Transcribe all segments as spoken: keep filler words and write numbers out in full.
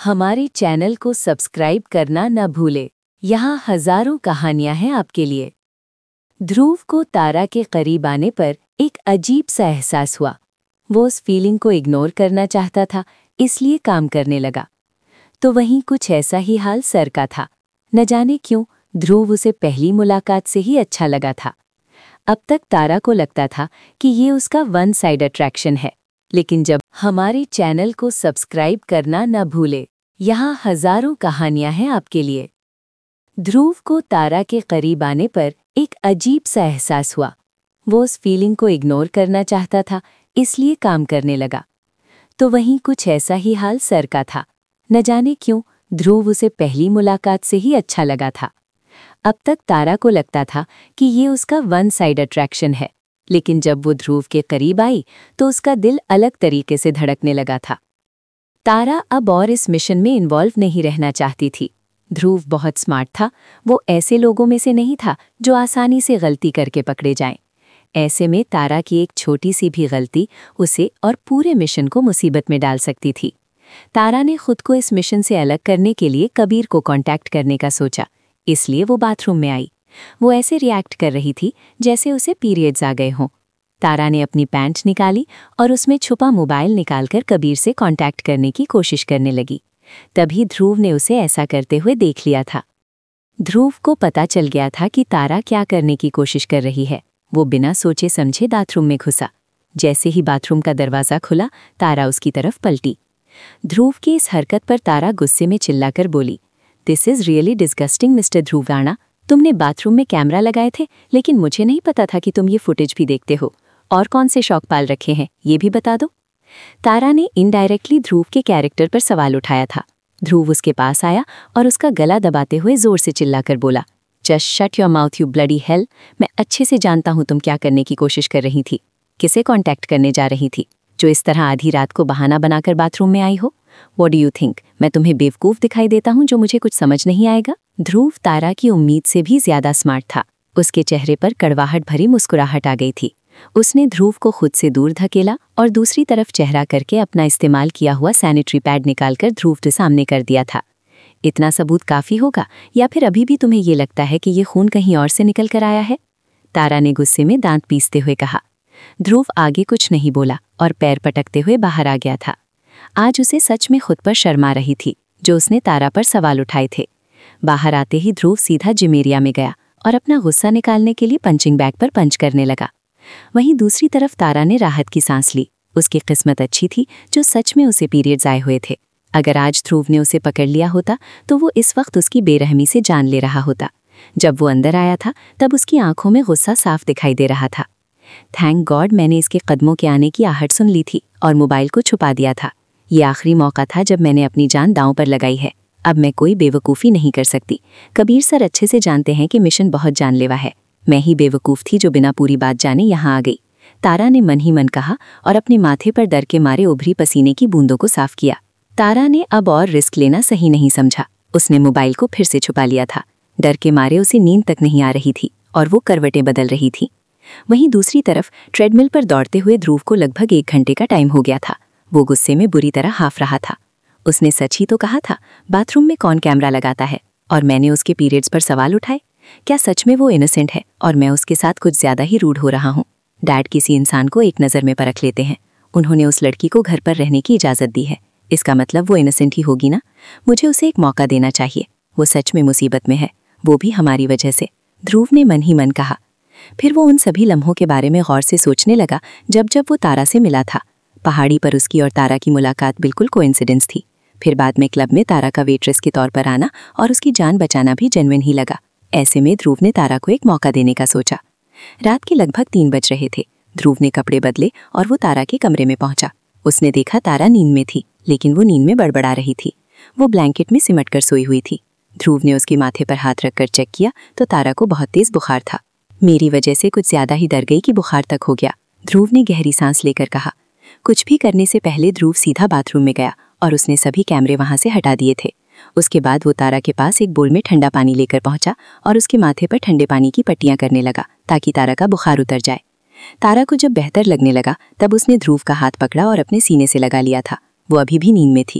हमारे चैनल को सब्सक्राइब करना न भूले। यहाँ हजारों कहानियां हैं आपके लिए। ध्रुव को तारा के करीब आने पर एक अजीब सा एहसास हुआ। वो उस फीलिंग को इग्नोर करना चाहता था, इसलिए काम करने लगा। तो वहीं कुछ ऐसा ही हाल सर का था। न जाने क्यों ध्रुव उसे पहली मुलाकात से ही अच्छा लगा था। अब तक तारा को लगता था कि ये उसका वन साइड अट्रैक्शन है, लेकिन जब हमारे चैनल को सब्सक्राइब करना न भूले। यहाँ हजारों कहानियां हैं आपके लिए। ध्रुव को तारा के करीब आने पर एक अजीब सा एहसास हुआ। वो उस फीलिंग को इग्नोर करना चाहता था, इसलिए काम करने लगा। तो वहीं कुछ ऐसा ही हाल सर का था। न जाने क्यों ध्रुव उसे पहली मुलाकात से ही अच्छा लगा था। अब तक तारा को लगता था कि ये उसका वन साइड अट्रैक्शन है, लेकिन जब वो ध्रुव के करीब आई तो उसका दिल अलग तरीके से धड़कने लगा था। तारा अब और इस मिशन में इन्वॉल्व नहीं रहना चाहती थी। ध्रुव बहुत स्मार्ट था। वो ऐसे लोगों में से नहीं था जो आसानी से गलती करके पकड़े जाएं। ऐसे में तारा की एक छोटी सी भी गलती उसे और पूरे मिशन को मुसीबत में डाल सकती थी। तारा ने खुद को इस मिशन से अलग करने के लिए कबीर को कांटेक्ट करने का सोचा, इसलिए वो बाथरूम में आई। वो ऐसे रिएक्ट कर रही थी जैसे उसे पीरियड्स आ गए हों। तारा ने अपनी पैंट निकाली और उसमें छुपा मोबाइल निकालकर कबीर से कांटेक्ट करने की कोशिश करने लगी। तभी ध्रुव ने उसे ऐसा करते हुए देख लिया था। ध्रुव को पता चल गया था कि तारा क्या करने की कोशिश कर रही है। वो बिना सोचे समझे बाथरूम में घुसा। जैसे ही बाथरूम का दरवाज़ा खुला, तारा उसकी तरफ पलटी। ध्रुव की इस हरकत पर तारा गुस्से में चिल्लाकर बोली, this is really disgusting mister Dhruv Rana. तुमने बाथरूम में कैमरा लगाए थे, लेकिन मुझे नहीं पता था कि तुम ये फुटेज भी देखते हो। और कौन से शौक पाल रखे हैं, ये भी बता दो। तारा ने इनडायरेक्टली ध्रुव के कैरेक्टर पर सवाल उठाया था। ध्रुव उसके पास आया और उसका गला दबाते हुए जोर से चिल्लाकर बोला, just shut your mouth you bloody hell. मैं अच्छे से जानता हूं तुम क्या करने की कोशिश कर रही थी। किसे कांटेक्ट करने जा रही थी, जो इस तरह आधी रात को बहाना बनाकर बाथरूम में आई हो? व्हाट डू यू थिंक, मैं तुम्हें बेवकूफ़ दिखाई देता हूं जो मुझे कुछ समझ नहीं आएगा? ध्रुव तारा की उम्मीद से भी ज्यादा स्मार्ट था। उसके चेहरे पर कड़वाहट भरी मुस्कुराहट आ गई थी। उसने ध्रुव को खुद से दूर धकेला और दूसरी तरफ चेहरा करके अपना इस्तेमाल किया हुआ सैनिटरी पैड निकालकर ध्रुव के सामने कर दिया था। इतना सबूत काफ़ी होगा, या फिर अभी भी तुम्हें ये लगता है कि ये खून कहीं और से निकल कर आया है? तारा ने गुस्से में दांत पीसते हुए कहा। ध्रुव आगे कुछ नहीं बोला और पैर पटकते हुए बाहर आ गया था। आज उसे सच में खुद पर शर्म आ रही थी, जो उसने तारा पर सवाल उठाए थे। बाहर आते ही ध्रुव सीधा जिम एरिया में गया और अपना गुस्सा निकालने के लिए पंचिंग बैग पर पंच करने लगा। वहीं दूसरी तरफ तारा ने राहत की सांस ली। उसकी किस्मत अच्छी थी जो सच में उसे पीरियड्स आए हुए थे। अगर आज ध्रुव ने उसे पकड़ लिया होता तो वो इस वक्त उसकी बेरहमी से जान ले रहा होता। जब वो अंदर आया था तब उसकी आंखों में गुस्सा साफ दिखाई दे रहा था। थैंक गॉड मैंने इसके कदमों के आने की आहट सुन ली थी और मोबाइल को छुपा दिया था। ये आखिरी मौका था जब मैंने अपनी जान दांव पर लगाई है। अब मैं कोई बेवकूफ़ी नहीं कर सकती। कबीर सर अच्छे से जानते हैं कि मिशन बहुत जानलेवा है। मैं ही बेवकूफ़ थी जो बिना पूरी बात जाने यहाँ आ गई। तारा ने मन ही मन कहा और अपने माथे पर डर के मारे उभरी पसीने की बूंदों को साफ किया। तारा ने अब और रिस्क लेना सही नहीं समझा। उसने मोबाइल को फिर से छुपा लिया था। डर के मारे उसे नींद तक नहीं आ रही थी और वो करवटें बदल रही थी। वहीं दूसरी तरफ ट्रेडमिल पर दौड़ते हुए ध्रुव को लगभग एक घंटे का टाइम हो गया था। वो गुस्से में बुरी तरह हाफ रहा था। उसने सच ही तो कहा था, बाथरूम में कौन कैमरा लगाता है, और मैंने उसके पीरियड्स पर सवाल उठाए। क्या सच में वो इनोसेंट है और मैं उसके साथ कुछ ज्यादा ही रूड हो रहा हूँ? डैड किसी इंसान को एक नज़र में परख लेते हैं। उन्होंने उस लड़की को घर पर रहने की इजाज़त दी है, इसका मतलब वो इनोसेंट ही होगी ना। मुझे उसे एक मौका देना चाहिए। वो सच में मुसीबत में है, वो भी हमारी वजह से, ध्रुव ने मन ही मन कहा। फिर वो उन सभी लम्हों के बारे में गौर से सोचने लगा जब जब वो तारा से मिला था। पहाड़ी पर उसकी और तारा की मुलाकात बिल्कुल कोइंसिडेंस थी। फिर बाद में क्लब में तारा का वेट्रेस के तौर पर आना और उसकी जान बचाना भी जेन्युइन ही लगा। ऐसे में ध्रुव ने तारा को एक मौका देने का सोचा। रात के लगभग तीन बज रहे थे। ध्रुव ने कपड़े बदले और वो तारा के कमरे में पहुंचा। उसने देखा तारा नींद में थी, लेकिन वो नींद में बड़बड़ा रही थी। वो ब्लैंकेट में सिमट कर सोई हुई थी। ध्रुव ने उसके माथे पर हाथ रखकर चेक किया तो तारा को बहुत तेज बुखार था। मेरी वजह से कुछ ज्यादा ही डर गई कि बुखार तक हो गया, ध्रुव ने गहरी सांस लेकर कहा। कुछ भी करने से पहले ध्रुव सीधा बाथरूम में गया और उसने सभी कैमरे वहां से हटा दिए थे। उसके बाद वो तारा के पास एक बोल में ठंडा पानी लेकर पहुंचा और उसके माथे पर ठंडे पानी की पट्टियां करने लगा ताकि तारा का बुखार उतर जाए। तारा को जब बेहतर लगने लगा तब उसने ध्रुव का हाथ पकड़ा और अपने सीने से लगा लिया था। वो अभी भी नींद में थी।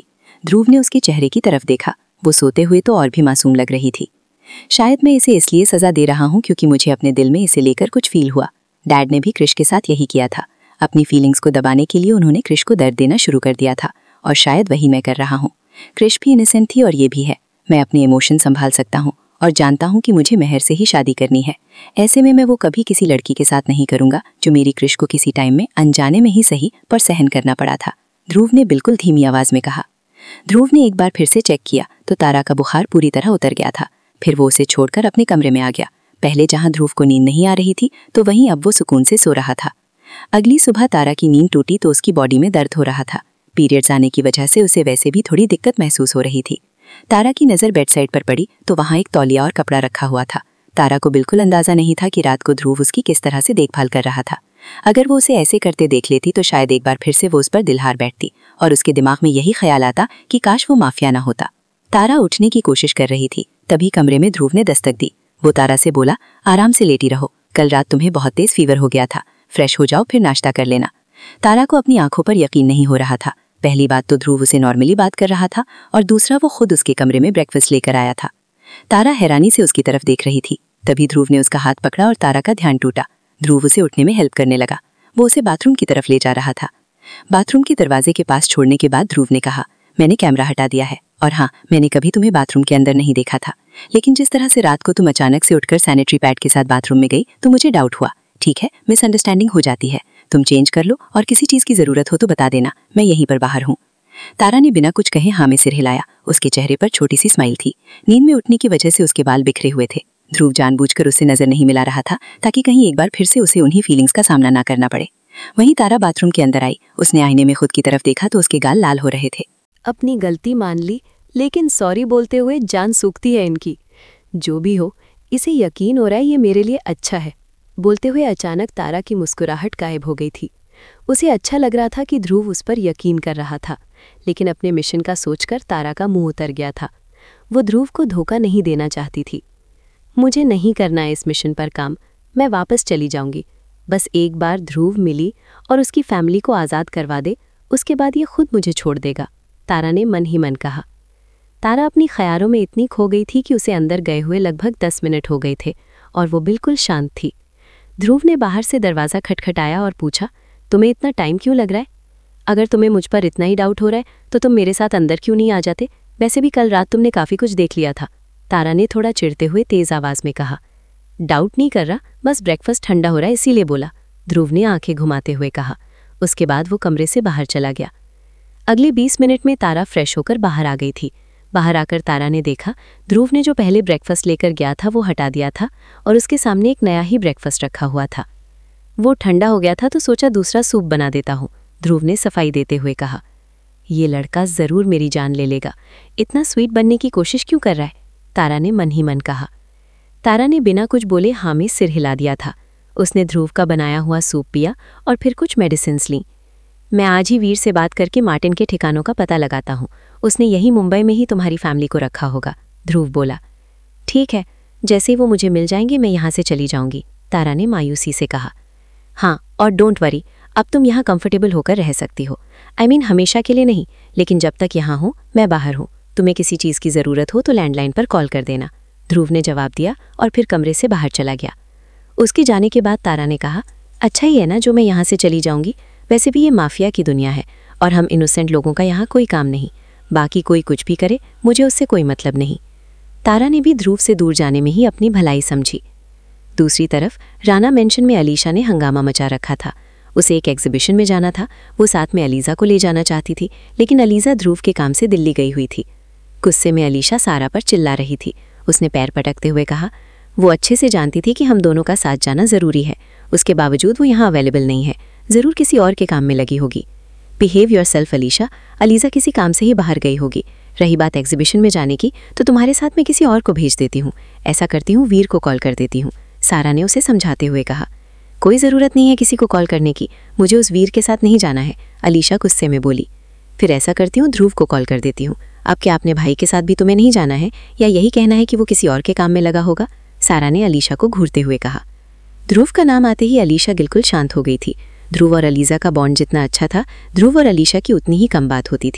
ध्रुव ने उसके चेहरे की तरफ देखा। वो सोते हुए तो और भी मासूम लग रही थी। शायद मैं इसे इसलिए सजा दे रहा हूँ क्योंकि मुझे अपने दिल में इसे लेकर कुछ फील हुआ। डैड ने भी क्रिश के साथ यही किया था। अपनी फीलिंग्स को दबाने के लिए उन्होंने क्रिश को दर्द देना शुरू कर दिया था, और शायद वही मैं कर रहा हूँ। क्रिश भी इनोसेंट थी और ये भी है। मैं अपने इमोशन संभाल सकता हूँ और जानता हूँ कि मुझे मेहर से ही शादी करनी है। ऐसे में मैं वो कभी किसी लड़की के साथ नहीं करूँगा जो मेरी क्रिश को किसी टाइम में अनजाने में ही सही पर सहन करना पड़ा था, ध्रुव ने बिल्कुल धीमी आवाज में कहा। ध्रुव ने एक बार फिर से चेक किया तो तारा का बुखार पूरी तरह उतर गया था। फिर वो उसे छोड़कर अपने कमरे में आ गया। पहले जहां ध्रुव को नींद नहीं आ रही थी तो वहीं अब वो सुकून से सो रहा था। अगली सुबह तारा की नींद टूटी तो उसकी बॉडी में दर्द हो रहा था। पीरियड्स आने की वजह से उसे वैसे भी थोड़ी दिक्कत महसूस हो रही थी। तारा की नज़र बेडसाइड पर पड़ी तो वहाँ एक तौलिया और कपड़ा रखा हुआ था। तारा को बिल्कुल अंदाजा नहीं था कि रात को ध्रुव उसकी किस तरह से देखभाल कर रहा था। अगर वो उसे ऐसे करते देख लेती तो शायद एक बार फिर से वो उस पर दिलहार बैठती और उसके दिमाग में यही ख्याल आता कि काश वो माफिया ना होता। तारा उठने की कोशिश कर रही थी, तभी कमरे में ध्रुव ने दस्तक दी। वो तारा से बोला, आराम से लेटी रहो, कल रात तुम्हें बहुत तेज फीवर हो गया था, फ्रेश हो जाओ फिर नाश्ता कर लेना। तारा को अपनी आंखों पर यकीन नहीं हो रहा था। पहली बात तो ध्रुव उसे नॉर्मली बात कर रहा था और दूसरा वो खुद उसके कमरे में ब्रेकफास्ट लेकर आया था। तारा हैरानी से उसकी तरफ देख रही थी। तभी ध्रुव ने उसका हाथ पकड़ा और तारा का ध्यान टूटा। ध्रुव उसे उठने में हेल्प करने लगा। वो उसे बाथरूम की तरफ ले जा रहा था। बाथरूम के दरवाजे के पास छोड़ने के बाद ध्रुव ने कहा, मैंने कैमरा हटा दिया है और हाँ, मैंने कभी तुम्हें बाथरूम के अंदर नहीं देखा था, लेकिन जिस तरह से रात को तुम अचानक से उठकर सैनिटरी पैड के साथ बाथरूम में गई तो मुझे डाउट हुआ। ठीक है, मिसअंडरस्टैंडिंग हो जाती है, तुम चेंज कर लो और किसी चीज़ की ज़रूरत हो तो बता देना, मैं यहीं पर बाहर हूँ। तारा ने बिना कुछ कहे हाँ में सिर हिलाया। उसके चेहरे पर छोटी सी स्माइल थी। नींद में उठने की वजह से उसके बाल बिखरे हुए थे। ध्रुव जानबूझकर उससे नजर नहीं मिला रहा था ताकि कहीं एक बार फिर से उसे उन्हीं फीलिंग्स का सामना ना करना पड़े। वहीं तारा बाथरूम के अंदर आई। उसने आईने में खुद की तरफ देखा तो उसके गाल लाल हो रहे थे। अपनी गलती मान ली, लेकिन सॉरी बोलते हुए जान सूखती है इनकी। जो भी हो, इसे यकीन हो रहा है ये मेरे लिए अच्छा है। बोलते हुए अचानक तारा की मुस्कुराहट गायब हो गई थी। उसे अच्छा लग रहा था कि ध्रुव उस पर यकीन कर रहा था, लेकिन अपने मिशन का सोचकर तारा का मुंह उतर गया था। वो ध्रुव को धोखा नहीं देना चाहती थी। मुझे नहीं करना है इस मिशन पर काम, मैं वापस चली जाऊंगी। बस एक बार ध्रुव मिली और उसकी फैमिली को आज़ाद करवा दे, उसके बाद ये खुद मुझे छोड़ देगा, तारा ने मन ही मन कहा। तारा अपनी ख्यालों में इतनी खो गई थी कि उसे अंदर गए हुए लगभग दस मिनट हो गए थे और वो बिल्कुल शांत थी। ध्रुव ने बाहर से दरवाज़ा खटखटाया और पूछा, तुम्हें इतना टाइम क्यों लग रहा है? अगर तुम्हें मुझ पर इतना ही डाउट हो रहा है तो तुम मेरे साथ अंदर क्यों नहीं आ जाते? वैसे भी कल रात तुमने काफ़ी कुछ देख लिया था, तारा ने थोड़ा चिढ़ते हुए तेज आवाज़ में कहा। डाउट नहीं कर रहा, बस ब्रेकफास्ट ठंडा हो रहा है इसीलिए बोला, ध्रुव ने आंखें घुमाते हुए कहा। उसके बाद वो कमरे से बाहर चला गया। अगले बीस मिनट में तारा फ्रेश होकर बाहर आ गई थी। बाहर आकर तारा ने देखा ध्रुव ने जो पहले ब्रेकफास्ट लेकर गया था वो हटा दिया था और उसके सामने एक नया ही ब्रेकफास्ट रखा हुआ था। वो ठंडा हो गया था तो सोचा दूसरा सूप बना देता हूँ, ध्रुव ने सफाई देते हुए कहा। ये लड़का ज़रूर मेरी जान ले लेगा, इतना स्वीट बनने की कोशिश क्यों कर रहा है, तारा ने मन ही मन कहा। तारा ने बिना कुछ बोले हाँ में सिर हिला दिया था। उसने ध्रुव का बनाया हुआ सूप पिया और फिर कुछ मेडिसिन्स लीं। मैं आज ही वीर से बात करके मार्टिन के ठिकानों का पता लगाता हूँ, उसने यही मुंबई में ही तुम्हारी फैमिली को रखा होगा, ध्रुव बोला। ठीक है, जैसे ही वो मुझे मिल जाएंगे मैं यहाँ से चली जाऊँगी, तारा ने मायूसी से कहा। हाँ, और डोंट वरी, अब तुम यहाँ कंफर्टेबल होकर रह सकती हो। आई I मीन mean, हमेशा के लिए नहीं, लेकिन जब तक यहाँ हूँ मैं बाहर हूँ। तुम्हें किसी चीज़ की ज़रूरत हो तो लैंडलाइन पर कॉल कर देना, ध्रुव ने जवाब दिया और फिर कमरे से बाहर चला गया। उसके जाने के बाद तारा ने कहा, अच्छा ही है ना जो मैं यहाँ से चली जाऊँगी, वैसे भी ये माफिया की दुनिया है और हम इनोसेंट लोगों का यहाँ कोई काम नहीं, बाकी कोई कुछ भी करे मुझे उससे कोई मतलब नहीं। तारा ने भी ध्रुव से दूर जाने में ही अपनी भलाई समझी। दूसरी तरफ राना मेंशन में अलीशा ने हंगामा मचा रखा था। उसे एक एग्जीबिशन में जाना था। वो साथ में अलीज़ा को ले जाना चाहती थी, लेकिन अलीज़ा ध्रुव के काम से दिल्ली गई हुई थी। गुस्से में अलीशा सारा पर चिल्ला रही थी। उसने पैर पटकते हुए कहा, वो अच्छे से जानती थी कि हम दोनों का साथ जाना ज़रूरी है, उसके बावजूद वो यहाँ अवेलेबल नहीं है, ज़रूर किसी और के काम में लगी होगी। Behave yourself Alisha, Aliza किसी काम से ही बाहर गई होगी। रही बात एग्जीबिशन में जाने की, तो तुम्हारे साथ मैं किसी और को भेज देती हूँ। ऐसा करती हूँ, वीर को कॉल कर देती हूँ, सारा ने उसे समझाते हुए कहा। कोई ज़रूरत नहीं है किसी को कॉल करने की, मुझे उस वीर के साथ नहीं जाना है, अलीशा गुस्से में बोली। फिर ऐसा करती हूँ, ध्रुव को कॉल कर देती हूँ। अब क्या अपने भाई के साथ भी तुम्हें नहीं जाना है, या यही कहना है कि वो किसी और के काम में लगा होगा, सारा ने अलीशा को घूरते हुए कहा। ध्रुव का नाम आते ही अलीशा बिल्कुल शांत हो गई थी। ध्रुव और अलीज़ा का बॉन्ड जितना अच्छा था, ध्रुव और अलीशा की उतनी ही कम बात होती थी।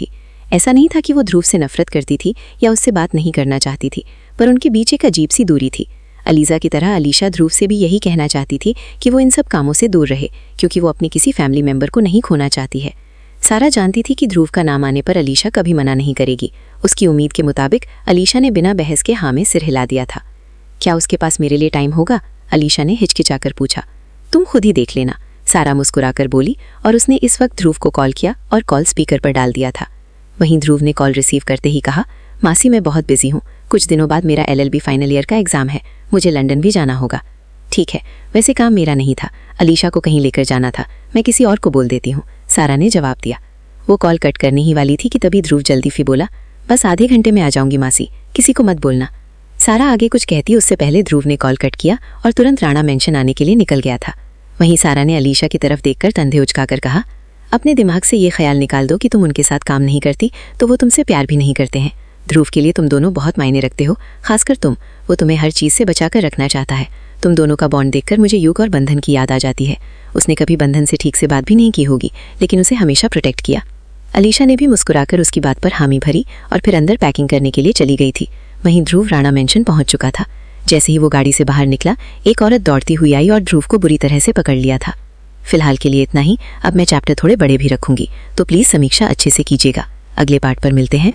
ऐसा नहीं था कि वो ध्रुव से नफरत करती थी या उससे बात नहीं करना चाहती थी, पर उनके बीच एक अजीब सी दूरी थी। अलीज़ा की तरह अलीशा ध्रुव से भी यही कहना चाहती थी कि वो इन सब कामों से दूर रहे, क्योंकि वो अपने किसी फैमिली मेंबर को नहीं खोना चाहती है। सारा जानती थी कि ध्रुव का नाम आने पर अलीशा कभी मना नहीं करेगी। उसकी उम्मीद के मुताबिक अलीशा ने बिना बहस के हाँ में सिर हिला दिया था। क्या उसके पास मेरे लिए टाइम होगा? अलीशा ने हिचकिचाकर पूछा। तुम खुद ही देख लेना, सारा मुस्कुराकर बोली, और उसने इस वक्त ध्रुव को कॉल किया और कॉल स्पीकर पर डाल दिया था। वहीं ध्रुव ने कॉल रिसीव करते ही कहा, मासी मैं बहुत बिजी हूँ, कुछ दिनों बाद मेरा एलएलबी फाइनल ईयर का एग्जाम है, मुझे लंदन भी जाना होगा। ठीक है, वैसे काम मेरा नहीं था, अलीशा को कहीं लेकर जाना था, मैं किसी और को बोल देती हूँ, सारा ने जवाब दिया। वो कॉल कट करने ही वाली थी कि तभी ध्रुव जल्दी फिर बोला, बस आधे घंटे में आ जाऊंगी मासी, किसी को मत बोलना। सारा आगे कुछ कहती उससे पहले ध्रुव ने कॉल कट किया और तुरंत राणा मेंशन आने के लिए निकल गया था। वहीं सारा ने अलीशा की तरफ देखकर कंधे उचकाकर कहा, अपने दिमाग से ये ख्याल निकाल दो कि तुम उनके साथ काम नहीं करती तो वो तुमसे प्यार भी नहीं करते हैं। ध्रुव के लिए तुम दोनों बहुत मायने रखते हो, खासकर तुम, वो तुम्हें हर चीज़ से बचाकर रखना चाहता है। तुम दोनों का बॉन्ड देखकर मुझे युग और बंधन की याद आ जाती है। उसने कभी बंधन से ठीक से बात भी नहीं की होगी, लेकिन उसे हमेशा प्रोटेक्ट किया। अलीशा ने भी मुस्कुराकर उसकी बात पर हामी भरी और फिर अंदर पैकिंग करने के लिए चली गई थी। वहीं ध्रुव राणा मेंशन पहुंच चुका था। जैसे ही वो गाड़ी से बाहर निकला, एक औरत दौड़ती हुई आई और ध्रुव को बुरी तरह से पकड़ लिया था। फिलहाल के लिए इतना ही, अब मैं चैप्टर थोड़े बड़े भी रखूंगी, तो प्लीज़ समीक्षा अच्छे से कीजिएगा। अगले पार्ट पर मिलते हैं।